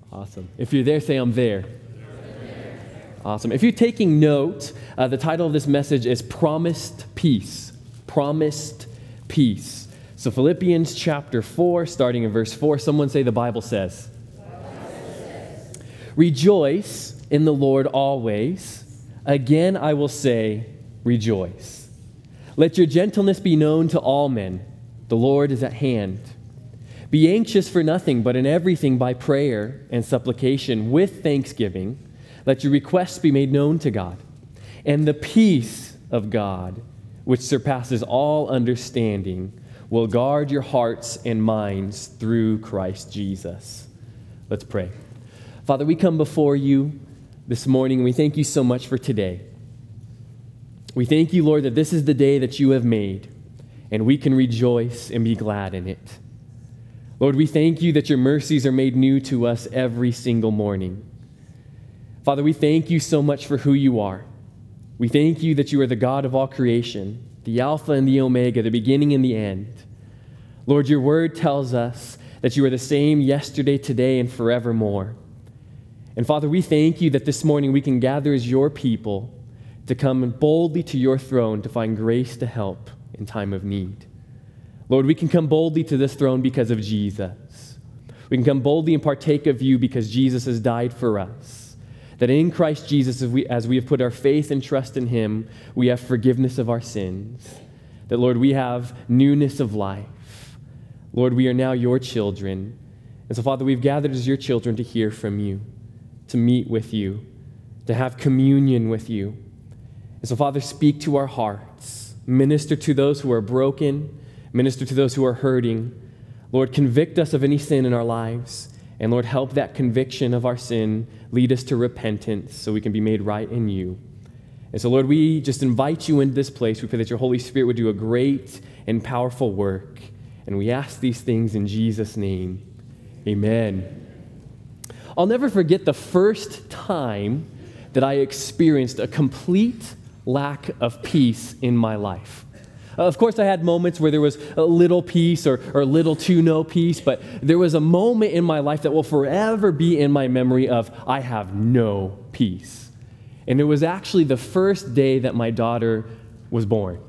Awesome. If you're there, say, I'm there. Awesome. If you're taking note, the title of this message is Promised Peace. Promised Peace. So Philippians chapter 4, starting in verse 4, someone say the Bible says. Rejoice in the Lord always. Again, I will say, rejoice. Let your gentleness be known to all men. The Lord is at hand. Be anxious for nothing, but in everything by prayer and supplication with thanksgiving, let your requests be made known to God. And the peace of God, which surpasses all understanding, will guard your hearts and minds through Christ Jesus. Let's pray. Father, we come before you this morning, and we thank you so much for today. We thank you, Lord, that this is the day that you have made, and we can rejoice and be glad in it. Lord, we thank you that your mercies are made new to us every single morning. Father, we thank you so much for who you are. We thank you that you are the God of all creation, the Alpha and the Omega, the beginning and the end. Lord, your word tells us that you are the same yesterday, today, and forevermore. And Father, we thank you that this morning we can gather as your people to come boldly to your throne to find grace to help in time of need. Lord, we can come boldly to this throne because of Jesus. We can come boldly and partake of you because Jesus has died for us. That in Christ Jesus, as we have put our faith and trust in him, we have forgiveness of our sins. That, Lord, we have newness of life. Lord, we are now your children. And so, Father, we've gathered as your children to hear from you, to meet with you, to have communion with you. And so, Father, speak to our hearts. Minister to those who are broken. Minister to those who are hurting. Lord, convict us of any sin in our lives. And Lord, help that conviction of our sin lead us to repentance so we can be made right in you. And so, Lord, we just invite you into this place. We pray that your Holy Spirit would do a great and powerful work. And we ask these things in Jesus' name. Amen. I'll never forget the first time that I experienced a complete lack of peace in my life. Of course, I had moments where there was a little peace or little to no peace, but there was a moment in my life that will forever be in my memory of I have no peace. And it was actually the first day that my daughter was born.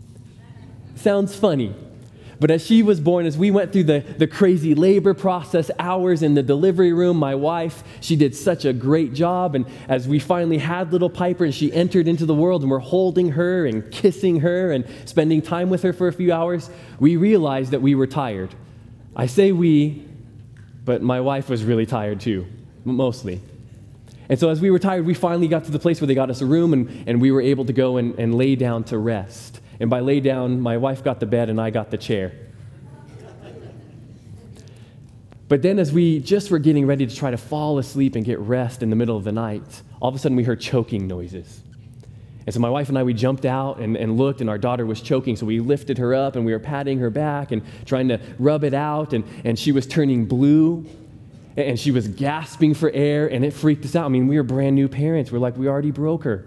Sounds funny, but as she was born, as we went through the crazy labor process, hours in the delivery room, my wife, she did such a great job. And as we finally had little Piper and she entered into the world and we're holding her and kissing her and spending time with her for a few hours, we realized that we were tired. I say we, but my wife was really tired too, mostly. And so as we were tired, we finally got to the place where they got us a room and we were able to go and lay down to rest. And by lay down, my wife got the bed and I got the chair. But then as we just were getting ready to try to fall asleep and get rest in the middle of the night, all of a sudden we heard choking noises. And so my wife and I, we jumped out and looked, and our daughter was choking. So we lifted her up and we were patting her back and trying to rub it out. And she was turning blue and she was gasping for air, and it freaked us out. I mean, we were brand new parents. We're like, we already broke her.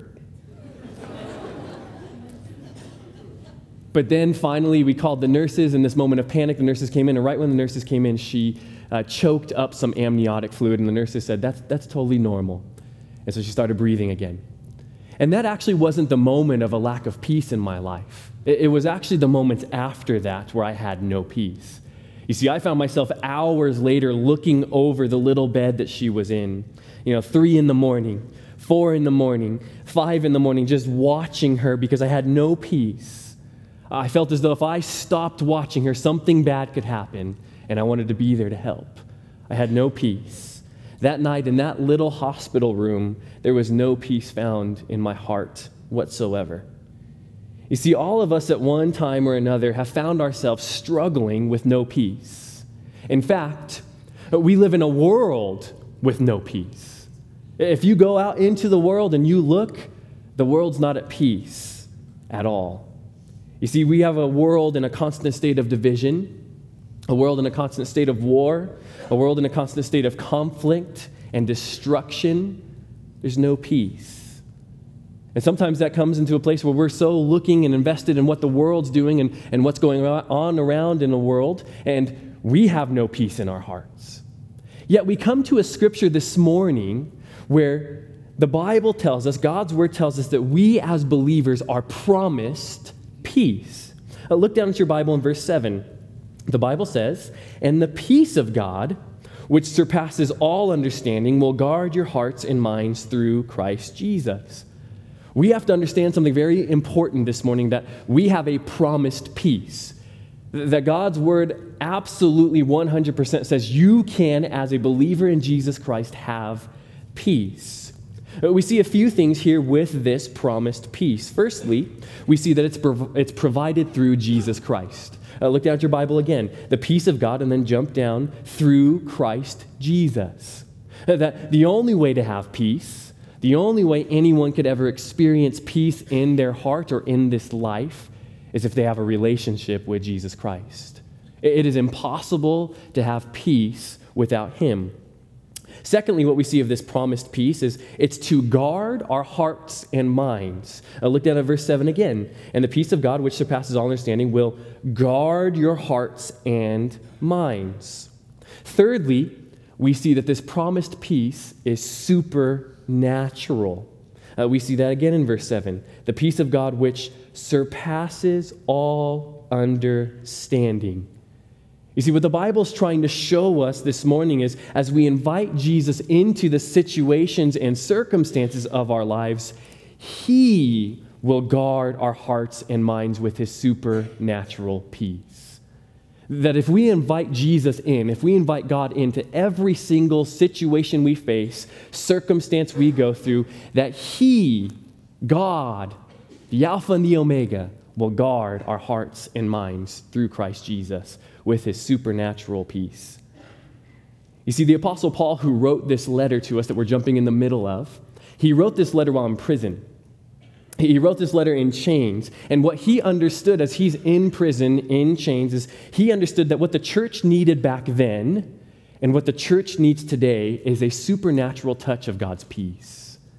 But then finally we called the nurses. In this moment of panic, the nurses came in, and right when the nurses came in, she choked up some amniotic fluid, and the nurses said, that's totally normal. And so she started breathing again. And that actually wasn't the moment of a lack of peace in my life. It was actually the moments after that where I had no peace. You see, I found myself hours later looking over the little bed that she was in, 3 a.m, 4 a.m, 5 a.m, just watching her because I had no peace. I felt as though if I stopped watching her, something bad could happen, and I wanted to be there to help. I had no peace. That night in that little hospital room, there was no peace found in my heart whatsoever. You see, all of us at one time or another have found ourselves struggling with no peace. In fact, we live in a world with no peace. If you go out into the world and you look, the world's not at peace at all. You see, we have a world in a constant state of division, a world in a constant state of war, a world in a constant state of conflict and destruction. There's no peace. And sometimes that comes into a place where we're so looking and invested in what the world's doing and what's going on around in the world, and we have no peace in our hearts. Yet we come to a scripture this morning where the Bible tells us, God's word tells us that we as believers are promised peace. Look down at your Bible in verse 7. The Bible says, "And the peace of God, which surpasses all understanding, will guard your hearts and minds through Christ Jesus." We have to understand something very important this morning, that we have a promised peace. That God's word absolutely 100% says you can, as a believer in Jesus Christ, have peace. We see a few things here with this promised peace. Firstly, we see that it's provided through Jesus Christ. Look down at your Bible again. The peace of God, and then jump down through Christ Jesus. That the only way to have peace, the only way anyone could ever experience peace in their heart or in this life is if they have a relationship with Jesus Christ. It is impossible to have peace without him. Secondly, what we see of this promised peace is it's to guard our hearts and minds. Look down at verse 7 again. "And the peace of God, which surpasses all understanding, will guard your hearts and minds." Thirdly, we see that this promised peace is supernatural. We see that again in verse 7. "The peace of God, which surpasses all understanding." You see, what the Bible is trying to show us this morning is as we invite Jesus into the situations and circumstances of our lives, he will guard our hearts and minds with his supernatural peace. That if we invite Jesus in, if we invite God into every single situation we face, circumstance we go through, that he, God, the Alpha and the Omega, will guard our hearts and minds through Christ Jesus with his supernatural peace. You see, the Apostle Paul, who wrote this letter to us that we're jumping in the middle of, he wrote this letter while in prison. He wrote this letter in chains, and what he understood as he's in prison, in chains, is he understood that what the church needed back then and what the church needs today is a supernatural touch of God's peace.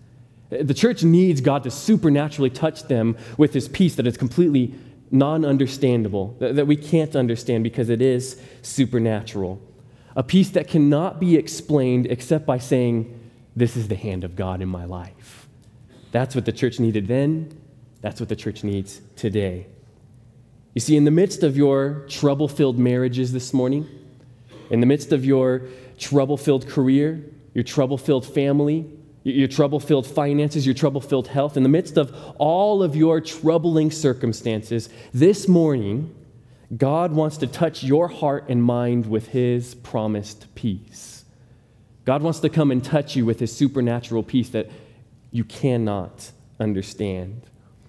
The church needs God to supernaturally touch them with his peace that is completely non-understandable, that we can't understand because it is supernatural. A peace that cannot be explained except by saying, "This is the hand of God in my life." That's what the church needed then. That's what the church needs today. You see, in the midst of your trouble-filled marriages this morning, in the midst of your trouble-filled career, your trouble-filled family, your trouble-filled finances, your trouble-filled health, in the midst of all of your troubling circumstances, this morning, God wants to touch your heart and mind with his promised peace. God wants to come and touch you with his supernatural peace that you cannot understand.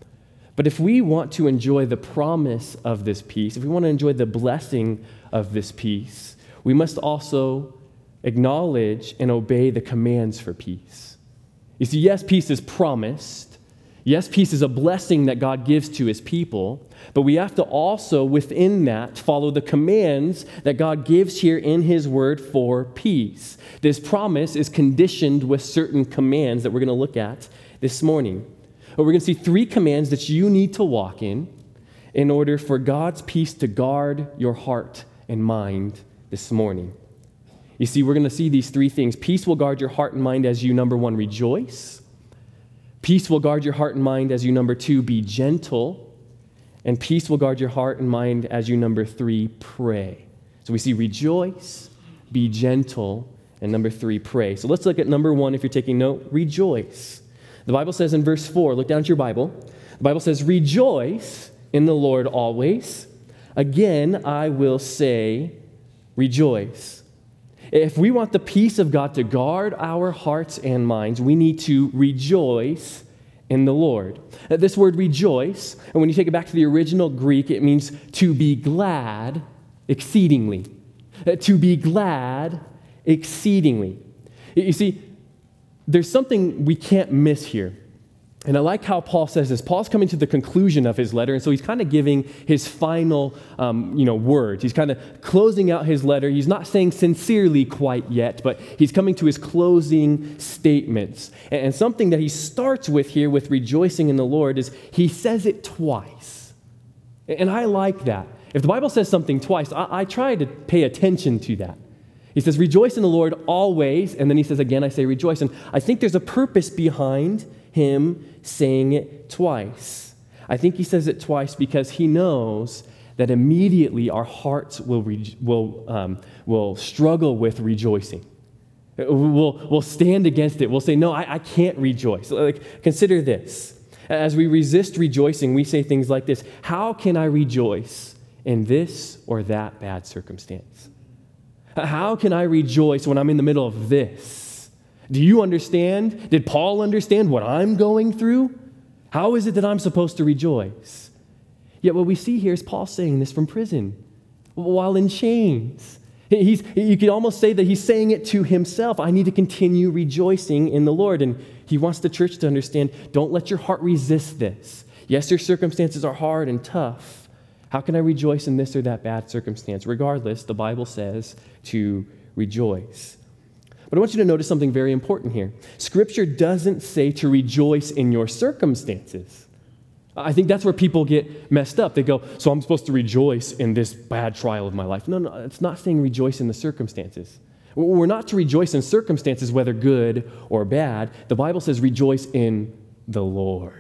But if we want to enjoy the promise of this peace, if we want to enjoy the blessing of this peace, we must also acknowledge and obey the commands for peace. You see, yes, peace is promised. Yes, peace is a blessing that God gives to his people, but we have to also, within that, follow the commands that God gives here in his word for peace. This promise is conditioned with certain commands that we're going to look at this morning. But we're going to see 3 commands that you need to walk in order for God's peace to guard your heart and mind this morning. You see, we're going to see these 3 things. Peace will guard your heart and mind as you, number 1, rejoice. Peace will guard your heart and mind as you, number 2, be gentle. And peace will guard your heart and mind as you, number 3, pray. So we see rejoice, be gentle, and number 3, pray. So let's look at number 1, if you're taking note, rejoice. The Bible says in verse 4, look down at your Bible. The Bible says, "Rejoice in the Lord always. Again, I will say, rejoice." If we want the peace of God to guard our hearts and minds, we need to rejoice in the Lord. This word rejoice, and when you take it back to the original Greek, it means to be glad exceedingly. To be glad exceedingly. You see, there's something we can't miss here. And I like how Paul says this. Paul's coming to the conclusion of his letter, and so he's kind of giving his final words. He's kind of closing out his letter. He's not saying sincerely quite yet, but he's coming to his closing statements. And something that he starts with here with rejoicing in the Lord is he says it twice. And I like that. If the Bible says something twice, I try to pay attention to that. He says, rejoice in the Lord always. And then he says, again, I say rejoice. And I think there's a purpose behind him saying it twice. I think he says it twice because he knows that immediately our hearts will struggle with rejoicing. We'll stand against it. We'll say, no, I can't rejoice. Consider this. As we resist rejoicing, we say things like this: how can I rejoice in this or that bad circumstance? How can I rejoice when I'm in the middle of this? Do you understand? Did Paul understand what I'm going through? How is it that I'm supposed to rejoice? Yet what we see here is Paul saying this from prison while in chains. You could almost say that he's saying it to himself. I need to continue rejoicing in the Lord. And he wants the church to understand, don't let your heart resist this. Yes, your circumstances are hard and tough. How can I rejoice in this or that bad circumstance? Regardless, the Bible says to rejoice. But I want you to notice something very important here. Scripture doesn't say to rejoice in your circumstances. I think that's where people get messed up. They go, so I'm supposed to rejoice in this bad trial of my life. No, it's not saying rejoice in the circumstances. We're not to rejoice in circumstances, whether good or bad. The Bible says rejoice in the Lord,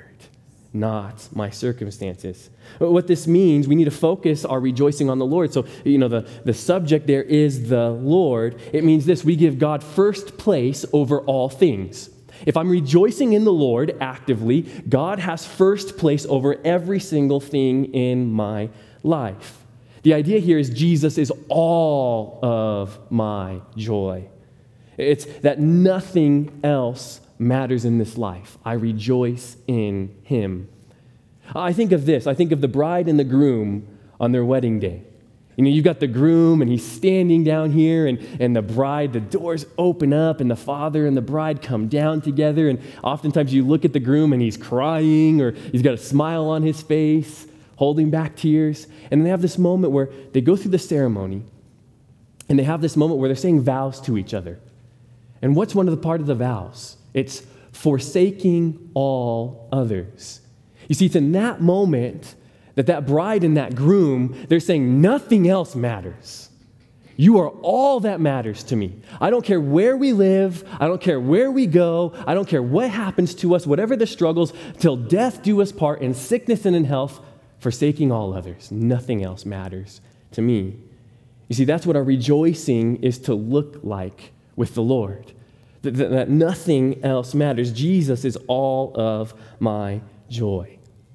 not my circumstances. What this means, we need to focus our rejoicing on the Lord. So, the subject there is the Lord. It means this: we give God first place over all things. If I'm rejoicing in the Lord actively, God has first place over every single thing in my life. The idea here is Jesus is all of my joy. It's that nothing else matters in this life. I rejoice in him. I think of this. I think of the bride and the groom on their wedding day. You've got the groom, and he's standing down here, and the bride, the doors open up, and the father and the bride come down together, and oftentimes you look at the groom, and he's crying, or he's got a smile on his face, holding back tears, and they have this moment where they go through the ceremony, and they have this moment where they're saying vows to each other. And what's one of the part of the vows? It's forsaking all others. You see, it's in that moment that bride and that groom, they're saying nothing else matters. You are all that matters to me. I don't care where we live. I don't care where we go. I don't care what happens to us, whatever the struggles, till death do us part, in sickness and in health, forsaking all others. Nothing else matters to me. You see, that's what our rejoicing is to look like with the Lord. That nothing else matters. Jesus is all of my joy.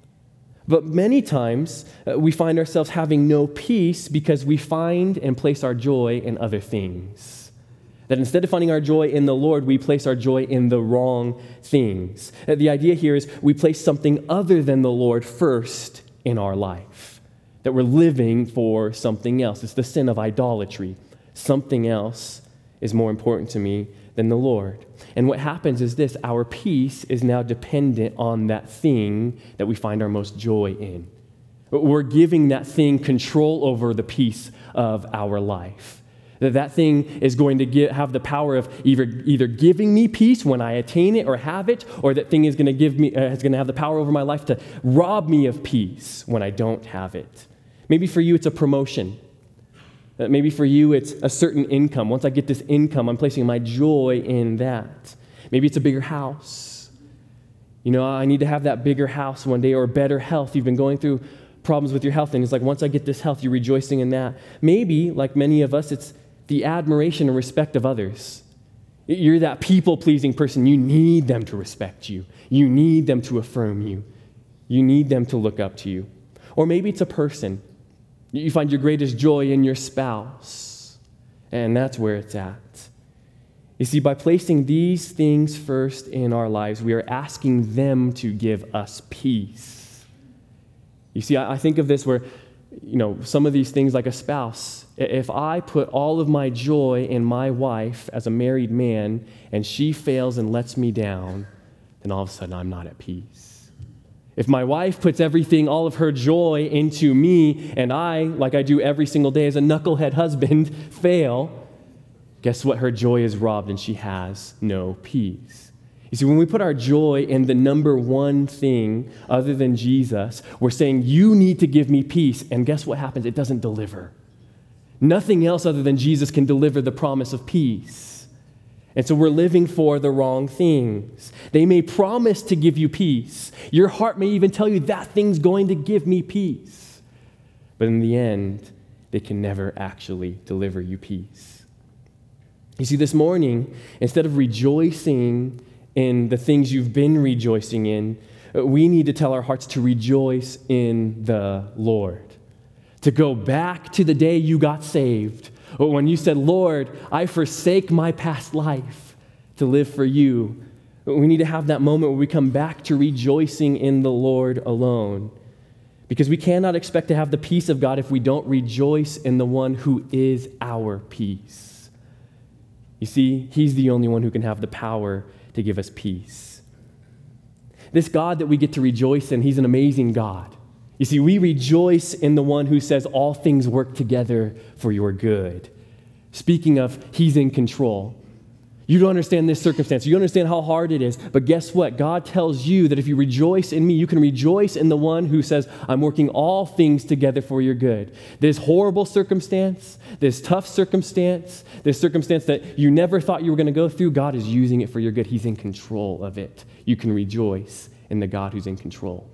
But many times, we find ourselves having no peace because we find and place our joy in other things. That instead of finding our joy in the Lord, we place our joy in the wrong things. The idea here is we place something other than the Lord first in our life. That we're living for something else. It's the sin of idolatry. Something else is more important to me than the Lord. And what happens is this: our peace is now dependent on that thing that we find our most joy in. We're giving that thing control over the peace of our life. That thing is going to have the power of either giving me peace when I attain it or have it, or that thing is going to have the power over my life to rob me of peace when I don't have it. Maybe for you it's a promotion. Maybe for you, it's a certain income. Once I get this income, I'm placing my joy in that. Maybe it's a bigger house. I need to have that bigger house one day, or better health. You've been going through problems with your health, and it's like, once I get this health, you're rejoicing in that. Maybe, like many of us, it's the admiration and respect of others. You're that people-pleasing person. You need them to respect you. You need them to affirm you. You need them to look up to you. Or maybe it's a person. You find your greatest joy in your spouse, and that's where it's at. You see, by placing these things first in our lives, we are asking them to give us peace. You see, I think of this where, some of these things, like a spouse, if I put all of my joy in my wife as a married man, and she fails and lets me down, then all of a sudden I'm not at peace. If my wife puts everything, all of her joy into me, and I, like I do every single day as a knucklehead husband, fail, guess what? Her joy is robbed and she has no peace. You see, when we put our joy in the number one thing other than Jesus, we're saying, you need to give me peace. And guess what happens? It doesn't deliver. Nothing else other than Jesus can deliver the promise of peace. And so we're living for the wrong things. They may promise to give you peace. Your heart may even tell you that thing's going to give me peace. But in the end, they can never actually deliver you peace. You see, this morning, instead of rejoicing in the things you've been rejoicing in, we need to tell our hearts to rejoice in the Lord. To go back to the day you got saved, when you said, Lord, I forsake my past life to live for you. We need to have that moment where we come back to rejoicing in the Lord alone. Because we cannot expect to have the peace of God if we don't rejoice in the one who is our peace. You see, he's the only one who can have the power to give us peace. This God that we get to rejoice in, he's an amazing God. You see, we rejoice in the one who says all things work together for your good. Speaking of, he's in control. You don't understand this circumstance. You don't understand how hard it is. But guess what? God tells you that if you rejoice in me, you can rejoice in the one who says, I'm working all things together for your good. This horrible circumstance, this tough circumstance, this circumstance that you never thought you were going to go through, God is using it for your good. He's in control of it. You can rejoice in the God who's in control.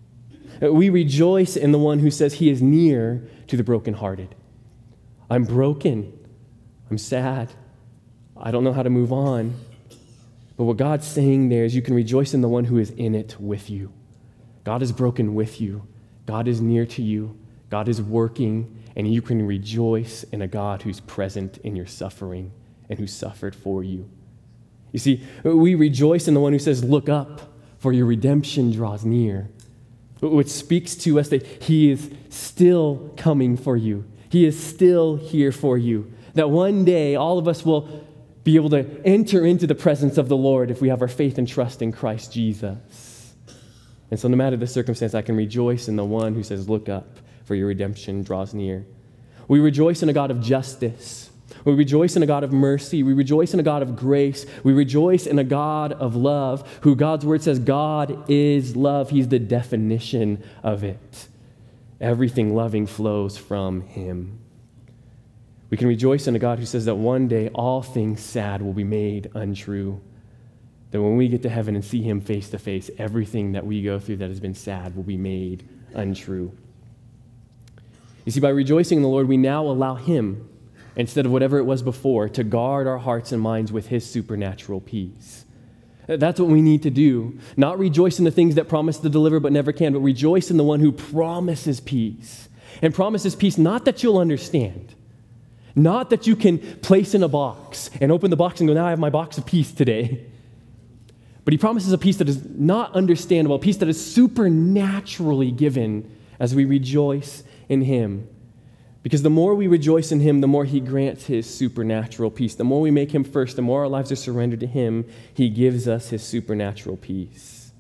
We rejoice in the one who says he is near to the brokenhearted. I'm broken. I'm sad. I don't know how to move on. But what God's saying there is you can rejoice in the one who is in it with you. God is broken with you. God is near to you. God is working, and you can rejoice in a God who's present in your suffering and who suffered for you. You see, we rejoice in the one who says, look up, for your redemption draws near. Which speaks to us that he is still coming for you. He is still here for you. That one day, all of us will be able to enter into the presence of the Lord if we have our faith and trust in Christ Jesus. And so no matter the circumstance, I can rejoice in the one who says, look up, for your redemption draws near. We rejoice in a God of justice. We rejoice in a God of mercy. We rejoice in a God of grace. We rejoice in a God of love, who God's word says God is love. He's the definition of it. Everything loving flows from him. We can rejoice in a God who says that one day all things sad will be made untrue. That when we get to heaven and see him face to face, everything that we go through that has been sad will be made untrue. You see, by rejoicing in the Lord, we now allow him, instead of whatever it was before, to guard our hearts and minds with his supernatural peace. That's what we need to do. Not rejoice in the things that promise to deliver but never can, but rejoice in the one who promises peace. And promises peace not that you'll understand, not that you can place in a box and open the box and go, now I have my box of peace today. But he promises a peace that is not understandable, a peace that is supernaturally given as we rejoice in him. Because the more we rejoice in him, the more he grants his supernatural peace. The more we make him first, the more our lives are surrendered to him, he gives us his supernatural peace.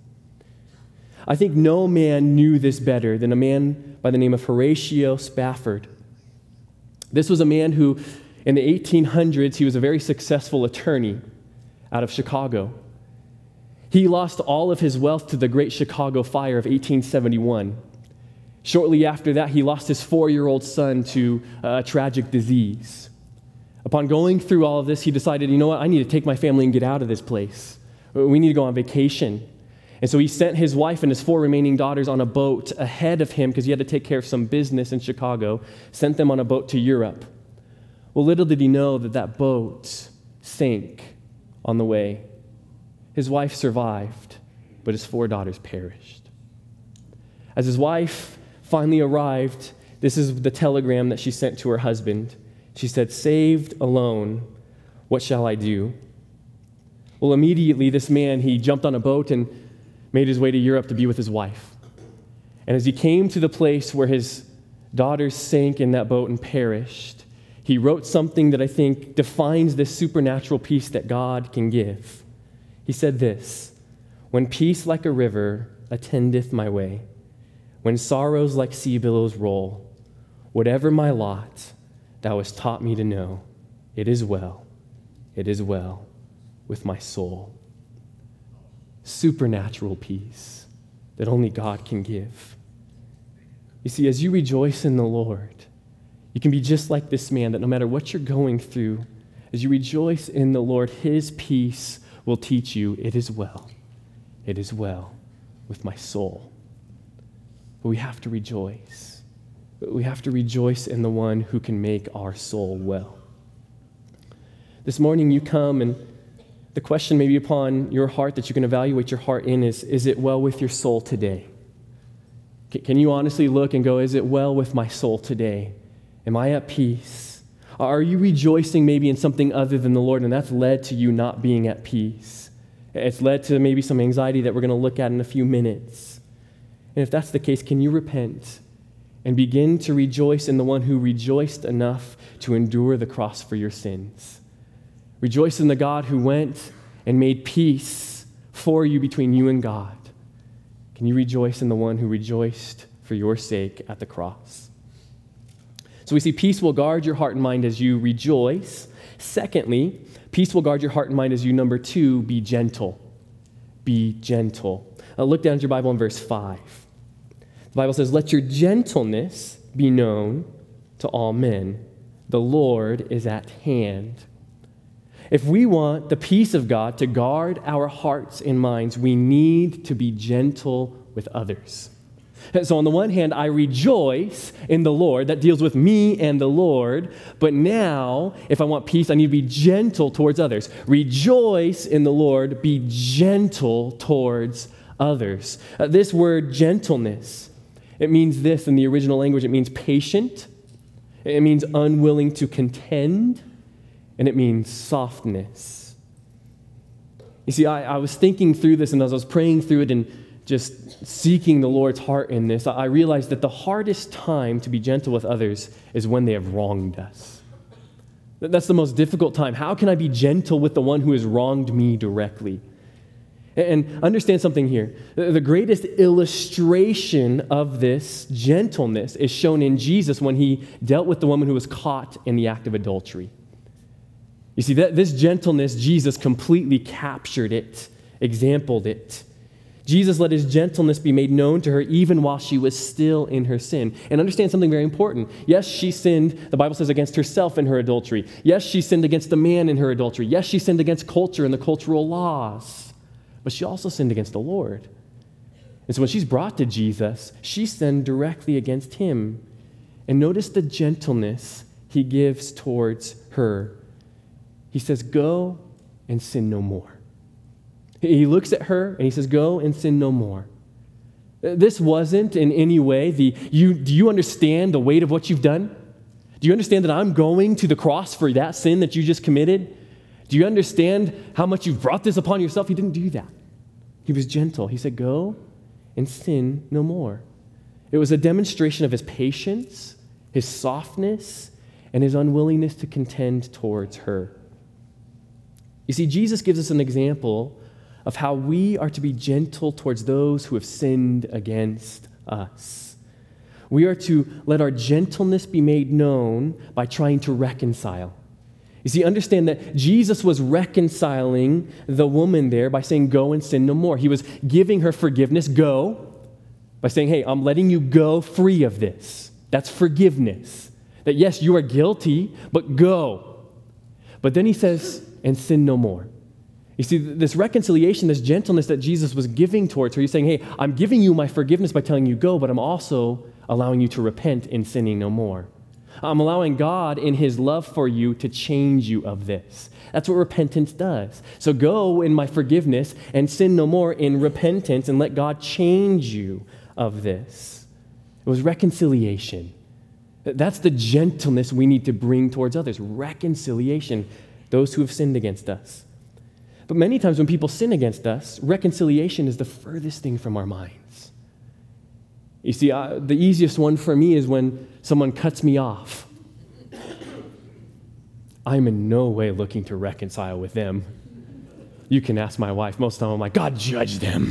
I think no man knew this better than a man by the name of Horatio Spafford. This was a man who, in the 1800s, he was a very successful attorney out of Chicago. He lost all of his wealth to the Great Chicago Fire of 1871. Shortly after that, he lost his 4-year-old son to a tragic disease. Upon going through all of this, he decided, you know what, I need to take my family and get out of this place. We need to go on vacation. And so he sent his wife and his 4 remaining daughters on a boat ahead of him because he had to take care of some business in Chicago, sent them on a boat to Europe. Well, little did he know that that boat sank on the way. His wife survived, but his 4 daughters perished. As his wife finally arrived, this is the telegram that she sent to her husband. She said, "Saved alone, what shall I do?" Well, immediately this man, he jumped on a boat and made his way to Europe to be with his wife. And as he came to the place where his daughters sank in that boat and perished, he wrote something that I think defines this supernatural peace that God can give. He said this, "When peace like a river attendeth my way, when sorrows like sea billows roll, whatever my lot, thou hast taught me to know, it is well with my soul." Supernatural peace that only God can give. You see, as you rejoice in the Lord, You can be just like this man, that no matter what you're going through, as you rejoice in the Lord, his peace will teach you, it is well. It is well with my soul. But we have to rejoice. We have to rejoice in the one who can make our soul well. This morning you come, and the question maybe upon your heart that you can evaluate your heart in is it well with your soul today? Can you honestly look and go, is it well with my soul today? Am I at peace? Are you rejoicing maybe in something other than the Lord, and that's led to you not being at peace? It's led to maybe some anxiety that we're going to look at in a few minutes. And if that's the case, can you repent and begin to rejoice in the one who rejoiced enough to endure the cross for your sins? Rejoice in the God who went and made peace for you between you and God. Can you rejoice in the one who rejoiced for your sake at the cross? So we see peace will guard your heart and mind as you rejoice. Secondly, peace will guard your heart and mind as you, number 2, be gentle. Be gentle. Look down at your Bible in verse 5. The Bible says, let your gentleness be known to all men. The Lord is at hand. If we want the peace of God to guard our hearts and minds, we need to be gentle with others. So on the one hand, I rejoice in the Lord. That deals with me and the Lord. But now, if I want peace, I need to be gentle towards others. Rejoice in the Lord. Be gentle towards others. This word gentleness, it means this in the original language. It means patient. It means unwilling to contend. And it means softness. You see, I was thinking through this, and as I was praying through it and just seeking the Lord's heart in this, I realized that the hardest time to be gentle with others is when they have wronged us. That's the most difficult time. How can I be gentle with the one who has wronged me directly? And understand something here. The greatest illustration of this gentleness is shown in Jesus when he dealt with the woman who was caught in the act of adultery. You see, this gentleness, Jesus completely captured it, exampled it. Jesus let his gentleness be made known to her even while she was still in her sin. And understand something very important. Yes, she sinned, the Bible says, against herself in her adultery. Yes, she sinned against the man in her adultery. Yes, she sinned against culture and the cultural laws. But she also sinned against the Lord. And so when she's brought to Jesus, she sinned directly against him. And notice the gentleness he gives towards her. He says, go and sin no more. He looks at her and he says, go and sin no more. This wasn't in any way do you understand the weight of what you've done? Do you understand that I'm going to the cross for that sin that you just committed? Do you understand how much you've brought this upon yourself? He didn't do that. He was gentle. He said, go and sin no more. It was a demonstration of his patience, his softness, and his unwillingness to contend towards her. You see, Jesus gives us an example of how we are to be gentle towards those who have sinned against us. We are to let our gentleness be made known by trying to reconcile. You see, understand that Jesus was reconciling the woman there by saying, go and sin no more. He was giving her forgiveness, go, by saying, hey, I'm letting you go free of this. That's forgiveness. That yes, you are guilty, but go. But then he says, and sin no more. You see, this reconciliation, this gentleness that Jesus was giving towards her, he's saying, hey, I'm giving you my forgiveness by telling you go, but I'm also allowing you to repent in sinning no more. I'm allowing God in his love for you to change you of this. That's what repentance does. So go in my forgiveness and sin no more in repentance and let God change you of this. It was reconciliation. That's the gentleness we need to bring towards others. Reconciliation. Those who have sinned against us. But many times when people sin against us, reconciliation is the furthest thing from our minds. You see, the easiest one for me is when someone cuts me off. I'm in no way looking to reconcile with them. You can ask my wife. Most of the time I'm like, God, judge them.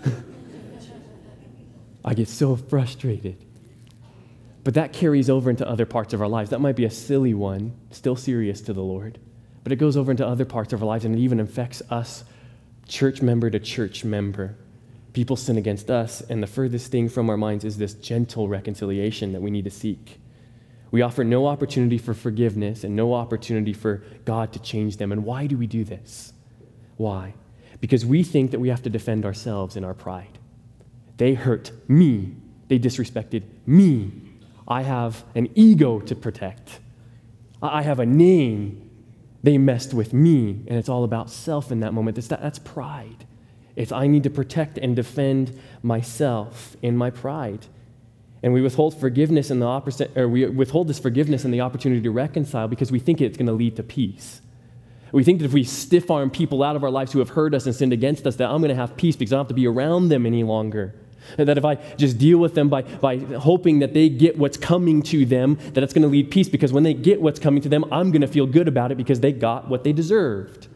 I get so frustrated. But that carries over into other parts of our lives. That might be a silly one, still serious to the Lord. But it goes over into other parts of our lives, and it even affects us, church member to church member. People sin against us, and the furthest thing from our minds is this gentle reconciliation that we need to seek. We offer no opportunity for forgiveness and no opportunity for God to change them. And why do we do this? Why? Because we think that we have to defend ourselves in our pride. They hurt me. They disrespected me. I have an ego to protect. I have a name. They messed with me. And it's all about self in that moment. That's pride. It's I need to protect and defend myself in my pride. And we withhold forgiveness and the opposite, or we withhold this forgiveness and the opportunity to reconcile because we think it's going to lead to peace. We think that if we stiff-arm people out of our lives who have hurt us and sinned against us, that I'm going to have peace because I don't have to be around them any longer. And that if I just deal with them by hoping that they get what's coming to them, that it's going to lead peace because when they get what's coming to them, I'm going to feel good about it because they got what they deserved.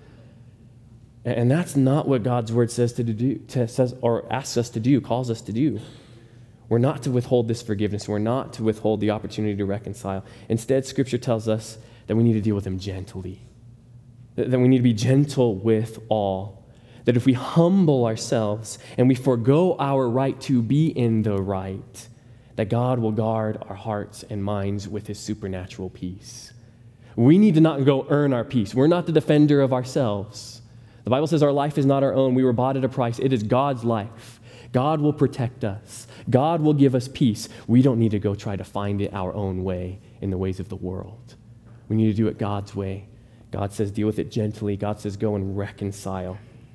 And that's not what God's word says or asks us to do, calls us to do. We're not to withhold this forgiveness. We're not to withhold the opportunity to reconcile. Instead, Scripture tells us that we need to deal with them gently, that we need to be gentle with all, that if we humble ourselves and we forego our right to be in the right, that God will guard our hearts and minds with his supernatural peace. We need to not go earn our peace. We're not the defender of ourselves. The Bible says our life is not our own. We were bought at a price. It is God's life. God will protect us. God will give us peace. We don't need to go try to find it our own way in the ways of the world. We need to do it God's way. God says deal with it gently. God says go and reconcile.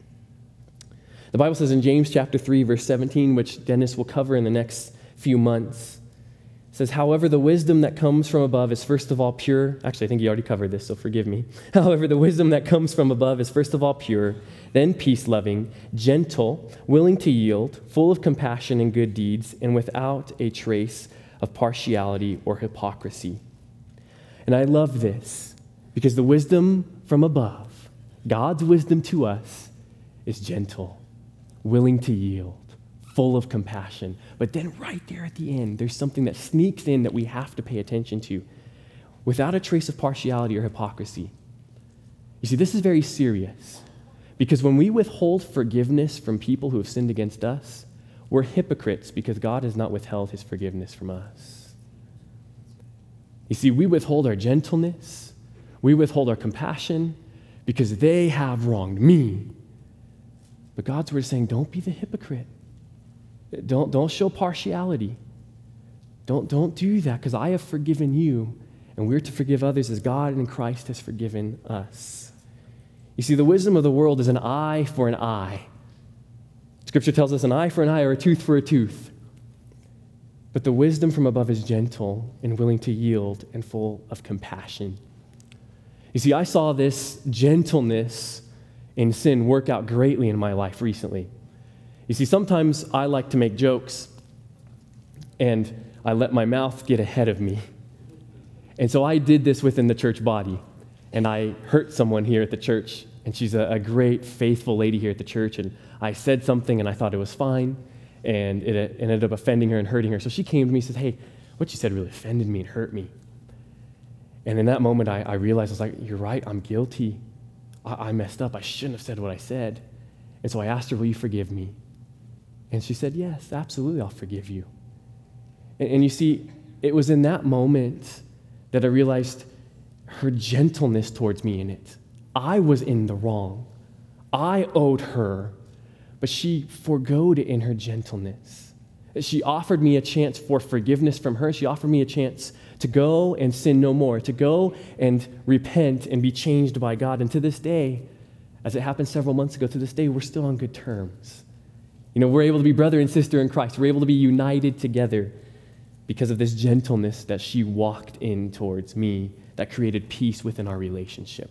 The Bible says in James chapter 3, verse 17, which Dennis will cover in the next few months, it says, however, the wisdom that comes from above is first of all pure. Actually, I think you already covered this, so forgive me. However, the wisdom that comes from above is first of all pure, then peace-loving, gentle, willing to yield, full of compassion and good deeds, and without a trace of partiality or hypocrisy. And I love this because the wisdom from above, God's wisdom to us, is gentle, willing to yield, full of compassion. But then right there at the end, there's something that sneaks in that we have to pay attention to. Without a trace of partiality or hypocrisy. You see, this is very serious. Because when we withhold forgiveness from people who have sinned against us, we're hypocrites because God has not withheld his forgiveness from us. You see, we withhold our gentleness, we withhold our compassion because they have wronged me. But God's word is saying, don't be the hypocrite. Don't show partiality. Don't do that because I have forgiven you, and we're to forgive others as God in Christ has forgiven us. You see, the wisdom of the world is an eye for an eye. Scripture tells us an eye for an eye or a tooth for a tooth. But the wisdom from above is gentle and willing to yield and full of compassion. You see, I saw this gentleness in sin work out greatly in my life recently. You see, sometimes I like to make jokes, and I let my mouth get ahead of me. And so I did this within the church body. And I hurt someone here at the church, and she's a great, faithful lady here at the church, and I said something, and I thought it was fine, and it ended up offending her and hurting her. So she came to me and said, hey, what you said really offended me and hurt me. And in that moment, I realized, I was like, you're right, I'm guilty. I messed up. I shouldn't have said what I said. And so I asked her, will you forgive me? And she said, yes, absolutely, I'll forgive you. And you see, it was in that moment that I realized her gentleness towards me in it. I was in the wrong. I owed her, but she forgoed it in her gentleness. She offered me a chance for forgiveness from her. She offered me a chance to go and sin no more, to go and repent and be changed by God. And to this day, as it happened several months ago, to this day, we're still on good terms. You know, we're able to be brother and sister in Christ. We're able to be united together because of this gentleness that she walked in towards me that created peace within our relationship.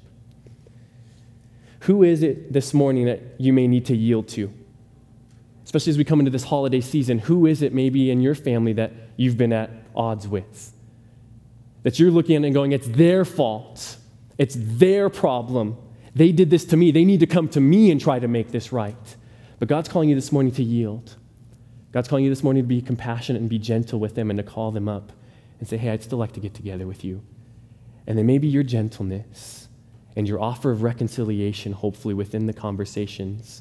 Who is it this morning that you may need to yield to? Especially as we come into this holiday season, who is it maybe in your family that you've been at odds with? That you're looking at and going, it's their fault. It's their problem. They did this to me. They need to come to me and try to make this right. But God's calling you this morning to yield. God's calling you this morning to be compassionate and be gentle with them and to call them up and say, hey, I'd still like to get together with you. And then maybe your gentleness and your offer of reconciliation, hopefully within the conversations,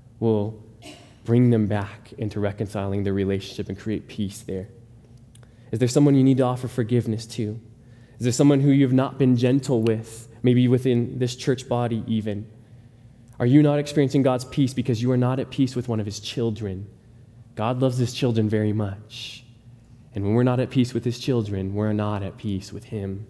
will bring them back into reconciling their relationship and create peace there. Is there someone you need to offer forgiveness to? Is there someone who you have not been gentle with, maybe within this church body even? Are you not experiencing God's peace because you are not at peace with one of his children? God loves his children very much. And when we're not at peace with his children, we're not at peace with him.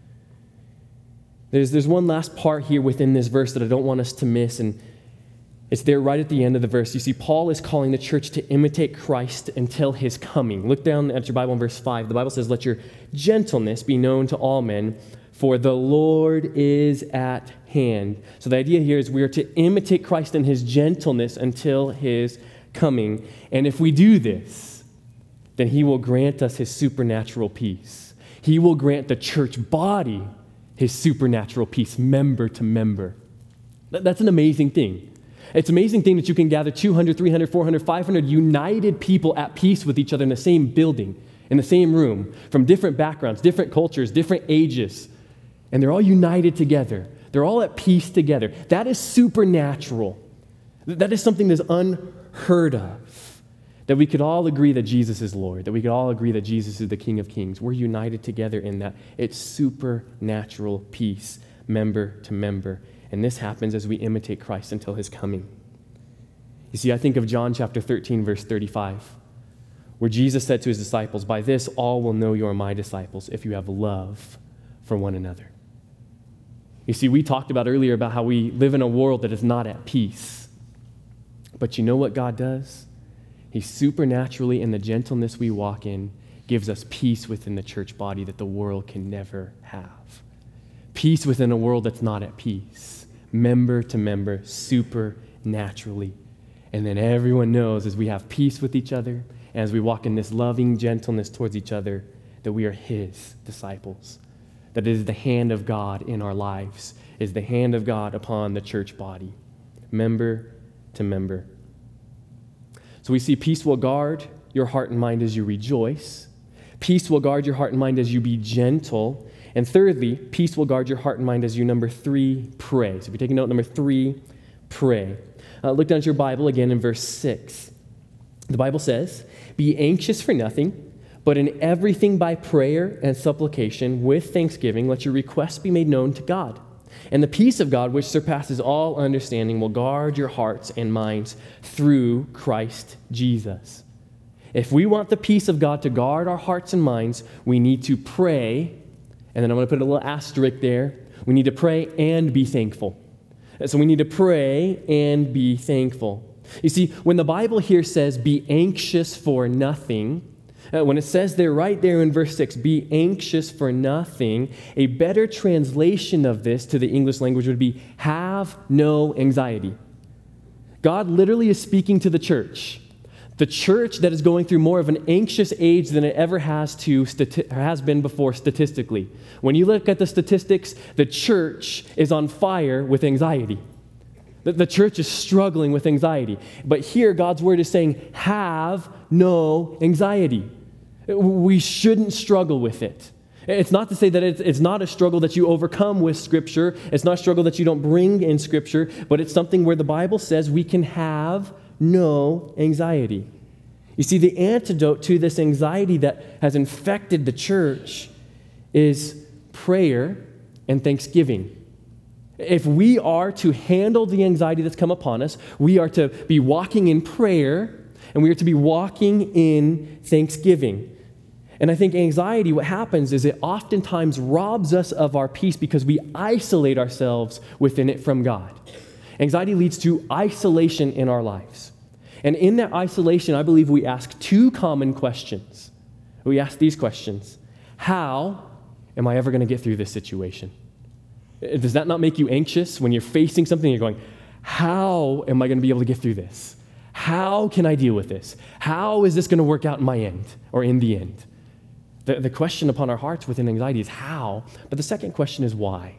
There's one last part here within this verse that I don't want us to miss, and it's there right at the end of the verse. You see, Paul is calling the church to imitate Christ until his coming. Look down at your Bible in verse 5. The Bible says, "Let your gentleness be known to all men, for the Lord is at hand." So the idea here is we are to imitate Christ in his gentleness until his coming. And if we do this, then he will grant us his supernatural peace. He will grant the church body his supernatural peace, member to member. That's an amazing thing. It's an amazing thing that you can gather 200, 300, 400, 500 united people at peace with each other in the same building, in the same room, from different backgrounds, different cultures, different ages, and they're all united together. They're all at peace together. That is supernatural. That is something that's unheard of. That we could all agree that Jesus is Lord, that we could all agree that Jesus is the King of Kings. We're united together in that. It's supernatural peace, member to member. And this happens as we imitate Christ until his coming. You see, I think of John chapter 13, verse 35, where Jesus said to his disciples, "By this all will know you are my disciples, if you have love for one another." You see, we talked about earlier about how we live in a world that is not at peace. But you know what God does? He supernaturally, in the gentleness we walk in, gives us peace within the church body that the world can never have. Peace within a world that's not at peace. Member to member, supernaturally. And then everyone knows as we have peace with each other, and as we walk in this loving gentleness towards each other, that we are his disciples. That it is the hand of God in our lives, is the hand of God upon the church body. Member to member. So we see peace will guard your heart and mind as you rejoice. Peace will guard your heart and mind as you be gentle. And thirdly, peace will guard your heart and mind as you, number 3, pray. So if you're taking note, number 3, pray. Look down at your Bible again in verse 6. The Bible says, "Be anxious for nothing, but in everything by prayer and supplication with thanksgiving, let your requests be made known to God. And the peace of God, which surpasses all understanding, will guard your hearts and minds through Christ Jesus." If we want the peace of God to guard our hearts and minds, we need to pray, and then I'm going to put a little asterisk there. We need to pray and be thankful. So we need to pray and be thankful. You see, when the Bible here says, "Be anxious for nothing," when it says there, right there in verse 6, "Be anxious for nothing," a better translation of this to the English language would be, "Have no anxiety." God literally is speaking to the church that is going through more of an anxious age than it ever has been before statistically. When you look at the statistics, the church is on fire with anxiety. The church is struggling with anxiety. But here, God's word is saying, have no anxiety. We shouldn't struggle with it. It's not to say that it's not a struggle that you overcome with Scripture. It's not a struggle that you don't bring in Scripture, but it's something where the Bible says we can have no anxiety. You see, the antidote to this anxiety that has infected the church is prayer and thanksgiving. If we are to handle the anxiety that's come upon us, we are to be walking in prayer and we are to be walking in thanksgiving. And I think anxiety, what happens is it oftentimes robs us of our peace because we isolate ourselves within it from God. Anxiety leads to isolation in our lives. And in that isolation, I believe we ask 2 common questions. We ask these questions. How am I ever going to get through this situation? Does that not make you anxious when you're facing something? You're going, how am I going to be able to get through this? How can I deal with this? How is this going to work out in my end or in the end? The question upon our hearts within anxiety is how, but the second question is why.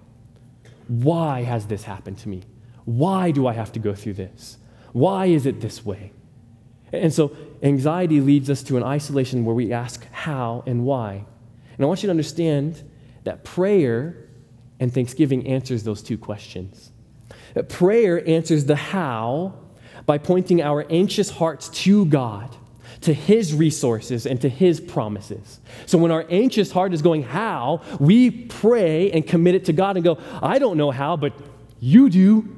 Why has this happened to me? Why do I have to go through this? Why is it this way? And so anxiety leads us to an isolation where we ask how and why. And I want you to understand that prayer and thanksgiving answers those 2 questions. Prayer answers the how by pointing our anxious hearts to God, to his resources and to his promises. So when our anxious heart is going, how? We pray and commit it to God and go, I don't know how, but you do.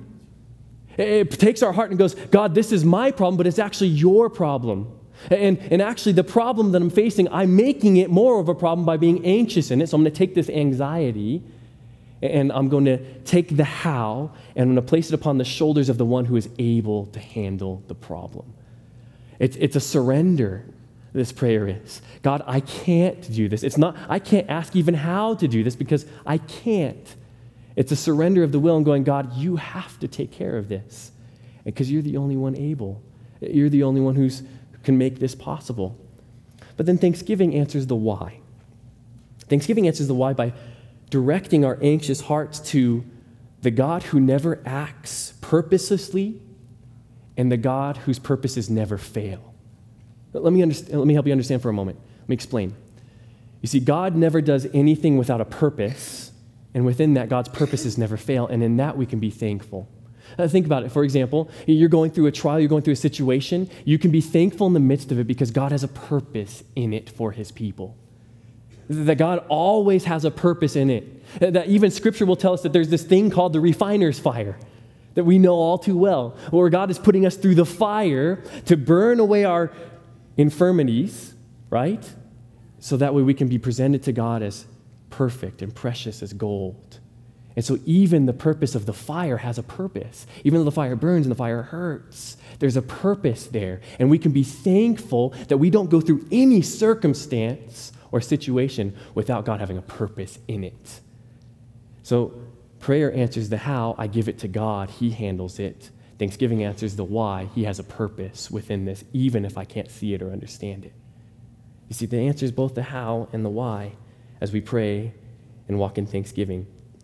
It takes our heart and goes, God, this is my problem, but it's actually your problem. And actually the problem that I'm facing, I'm making it more of a problem by being anxious in it. So I'm going to take this anxiety and I'm going to take the how and I'm going to place it upon the shoulders of the one who is able to handle the problem. It's a surrender, this prayer is. God, I can't do this. It's not, I can't ask even how to do this because I can't. It's a surrender of the will and going, God, you have to take care of this because you're the only one able. You're the only one who can make this possible. But then thanksgiving answers the why. Thanksgiving answers the why by directing our anxious hearts to the God who never acts purposelessly and the God whose purposes never fail. But let me help you understand for a moment. Let me explain. You see, God never does anything without a purpose, and within that, God's purposes never fail, and in that we can be thankful. Think about it. For example, you're going through a trial, you're going through a situation. You can be thankful in the midst of it because God has a purpose in it for his people. That God always has a purpose in it. That even Scripture will tell us that there's this thing called the refiner's fire that we know all too well, where God is putting us through the fire to burn away our infirmities, right? So that way we can be presented to God as perfect and precious as gold. And so even the purpose of the fire has a purpose. Even though the fire burns and the fire hurts, there's a purpose there. And we can be thankful that we don't go through any circumstance or situation without God having a purpose in it. So prayer answers the how, I give it to God, he handles it. Thanksgiving answers the why, he has a purpose within this, even if I can't see it or understand it. You see, the answer is both the how and the why as we pray and walk in thanksgiving.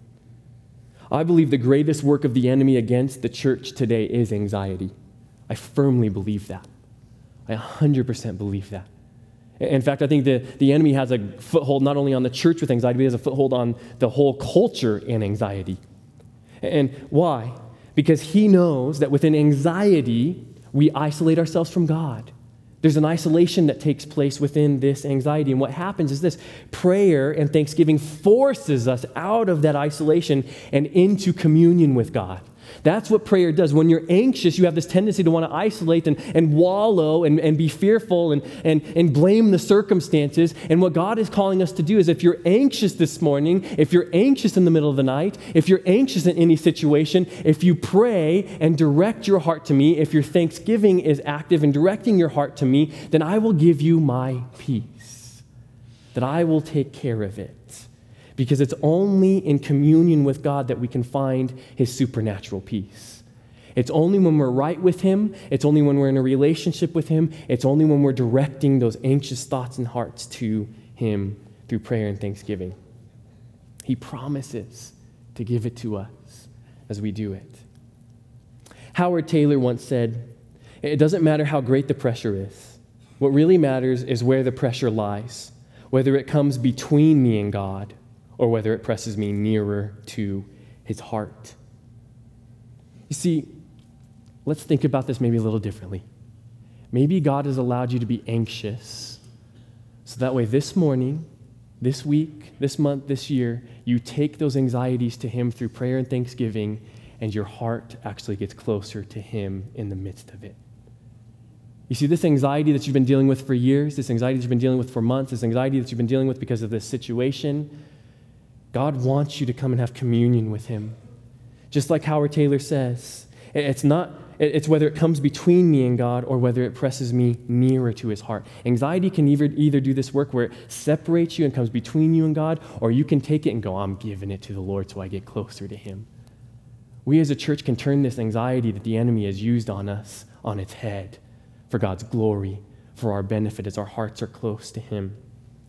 I believe the greatest work of the enemy against the church today is anxiety. I firmly believe that. I 100% believe that. In fact, I think the enemy has a foothold not only on the church with anxiety, but he has a foothold on the whole culture in anxiety. And why? Because he knows that within anxiety, we isolate ourselves from God. There's an isolation that takes place within this anxiety. And what happens is this: prayer and thanksgiving forces us out of that isolation and into communion with God. That's what prayer does. When you're anxious, you have this tendency to want to isolate and wallow and be fearful and blame the circumstances. And what God is calling us to do is, if you're anxious this morning, if you're anxious in the middle of the night, if you're anxious in any situation, if you pray and direct your heart to me, if your thanksgiving is active in directing your heart to me, then I will give you my peace, that I will take care of it. Because it's only in communion with God that we can find his supernatural peace. It's only when we're right with him, it's only when we're in a relationship with him, it's only when we're directing those anxious thoughts and hearts to him through prayer and thanksgiving. He promises to give it to us as we do it. Howard Taylor once said, "It doesn't matter how great the pressure is. What really matters is where the pressure lies, whether it comes between me and God, or whether it presses me nearer to his heart." You see, let's think about this maybe a little differently. Maybe God has allowed you to be anxious so that way this morning, this week, this month, this year, you take those anxieties to him through prayer and thanksgiving, and your heart actually gets closer to him in the midst of it. You see, this anxiety that you've been dealing with for years, this anxiety that you've been dealing with for months, this anxiety that you've been dealing with because of this situation, God wants you to come and have communion with him. Just like Howard Taylor says, it's whether it comes between me and God or whether it presses me nearer to his heart. Anxiety can either do this work where it separates you and comes between you and God, or you can take it and go, I'm giving it to the Lord so I get closer to him. We as a church can turn this anxiety that the enemy has used on us on its head for God's glory, for our benefit as our hearts are close to him.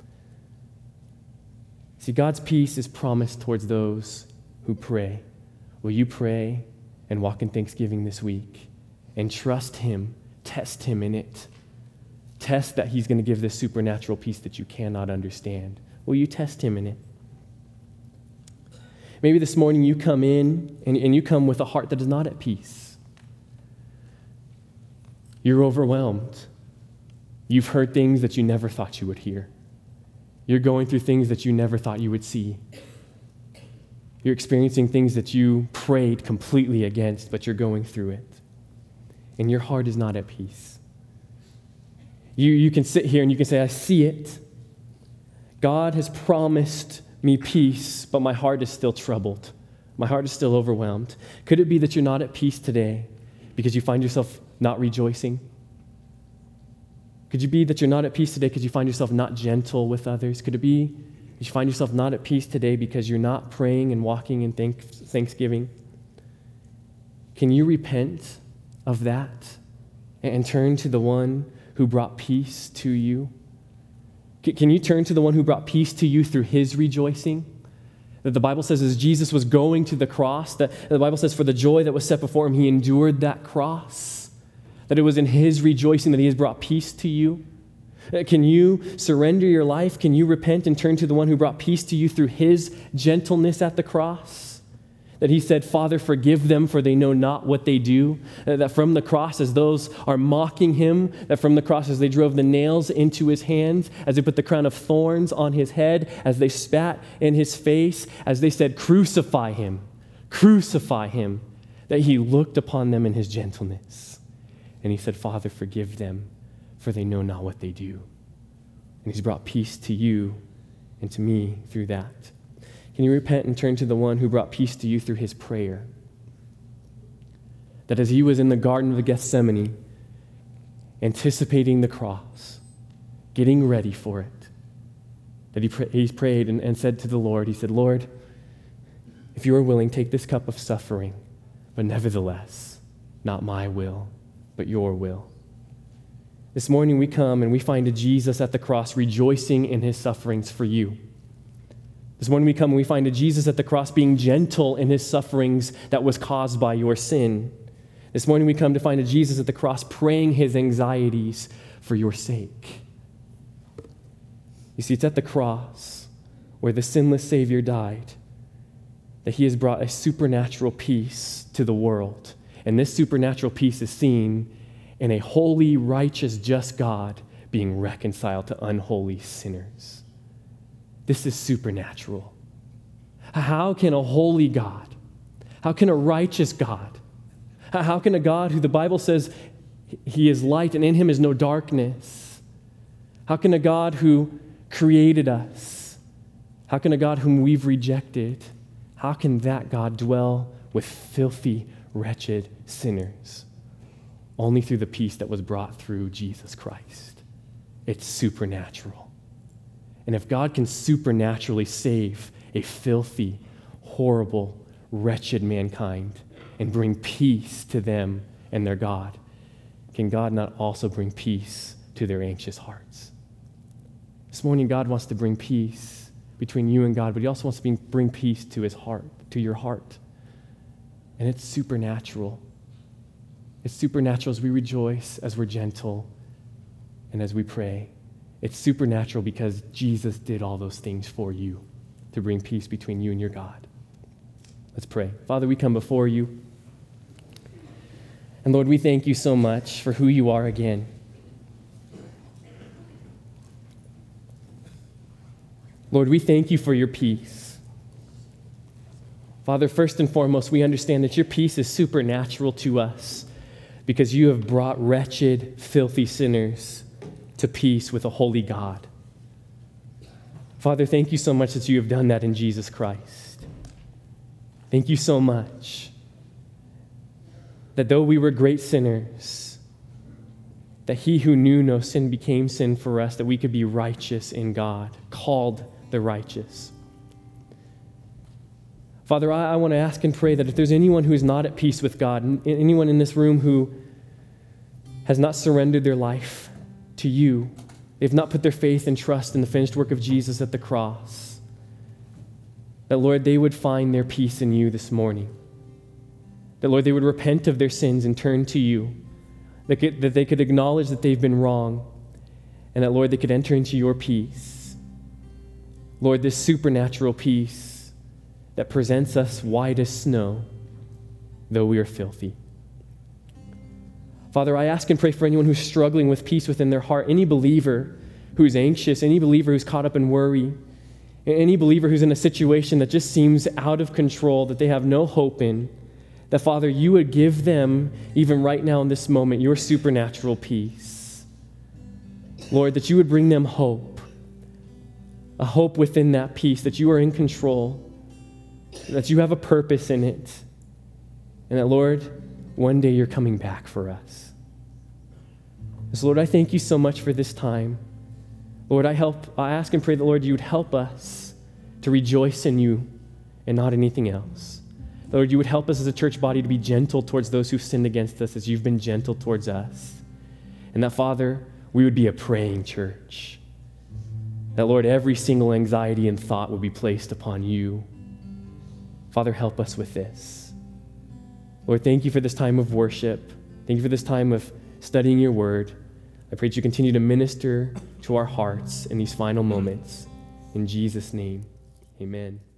See, God's peace is promised towards those who pray. Will you pray and walk in thanksgiving this week and trust him, test him in it? Test that he's going to give this supernatural peace that you cannot understand. Will you test him in it? Maybe this morning you come in and you come with a heart that is not at peace. You're overwhelmed. You've heard things that you never thought you would hear. You're going through things that you never thought you would see. You're experiencing things that you prayed completely against, but you're going through it. And your heart is not at peace. You can sit here and you can say, I see it. God has promised me peace, but my heart is still troubled. My heart is still overwhelmed. Could it be that you're not at peace today because you find yourself not rejoicing? Could it be that you're not at peace today because you find yourself not gentle with others? Could it be that you find yourself not at peace today because you're not praying and walking in thanksgiving? Can you repent of that and turn to the one who brought peace to you? Can you turn to the one who brought peace to you through his rejoicing? That the Bible says as Jesus was going to the cross, that the Bible says for the joy that was set before him, he endured that cross. That it was in his rejoicing that he has brought peace to you. Can you surrender your life? Can you repent and turn to the one who brought peace to you through his gentleness at the cross? That he said, Father, forgive them, for they know not what they do. That from the cross, as those are mocking him, that from the cross, as they drove the nails into his hands, as they put the crown of thorns on his head, as they spat in his face, as they said, crucify him, that he looked upon them in his gentleness. And he said, Father, forgive them, for they know not what they do. And he's brought peace to you and to me through that. Can you repent and turn to the one who brought peace to you through his prayer? That as he was in the Garden of Gethsemane, anticipating the cross, getting ready for it, that he prayed and said to the Lord, he said, Lord, if you are willing, take this cup of suffering, but nevertheless, not my will, but your will. This morning we come and we find a Jesus at the cross rejoicing in his sufferings for you. This morning we come and we find a Jesus at the cross being gentle in his sufferings that was caused by your sin. This morning we come to find a Jesus at the cross praying his anxieties for your sake. You see, it's at the cross where the sinless Savior died that he has brought a supernatural peace to the world. And this supernatural peace is seen in a holy, righteous, just God being reconciled to unholy sinners. This is supernatural. How can a holy God, how can a righteous God, how can a God who the Bible says he is light and in him is no darkness, how can a God who created us, how can a God whom we've rejected, how can that God dwell with filthy, wretched sinners? Only through the peace that was brought through Jesus Christ. It's supernatural. And if God can supernaturally save a filthy, horrible, wretched mankind and bring peace to them and their God, can God not also bring peace to their anxious hearts? This morning, God wants to bring peace between you and God, but he also wants to bring peace to his heart, to your heart. And it's supernatural. It's supernatural as we rejoice, as we're gentle, and as we pray. It's supernatural because Jesus did all those things for you to bring peace between you and your God. Let's pray. Father, we come before you. And Lord, we thank you so much for who you are again. Lord, we thank you for your peace. Father, first and foremost, we understand that your peace is supernatural to us because you have brought wretched, filthy sinners to peace with a holy God. Father, thank you so much that you have done that in Jesus Christ. Thank you so much that though we were great sinners, that he who knew no sin became sin for us, that we could be righteous in God, called the righteous. Father, I want to ask and pray that if there's anyone who is not at peace with God, anyone in this room who has not surrendered their life to you, they've not put their faith and trust in the finished work of Jesus at the cross, that, Lord, they would find their peace in you this morning. That, Lord, they would repent of their sins and turn to you, that they could acknowledge that they've been wrong, and that, Lord, they could enter into your peace. Lord, this supernatural peace that presents us white as snow, though we are filthy. Father, I ask and pray for anyone who's struggling with peace within their heart, any believer who's anxious, any believer who's caught up in worry, any believer who's in a situation that just seems out of control, that they have no hope in, that, Father, you would give them, even right now in this moment, your supernatural peace. Lord, that you would bring them hope, a hope within that peace, that you are in control, that you have a purpose in it, and that, Lord, one day you're coming back for us. So, Lord, I thank you so much for this time. Lord, I ask and pray that, Lord, you would help us to rejoice in you and not anything else. Lord, you would help us as a church body to be gentle towards those who've sinned against us as you've been gentle towards us. And that, Father, we would be a praying church. That, Lord, every single anxiety and thought would be placed upon you. Father, help us with this. Lord, thank you for this time of worship. Thank you for this time of studying your word. I pray that you continue to minister to our hearts in these final moments. In Jesus' name, amen.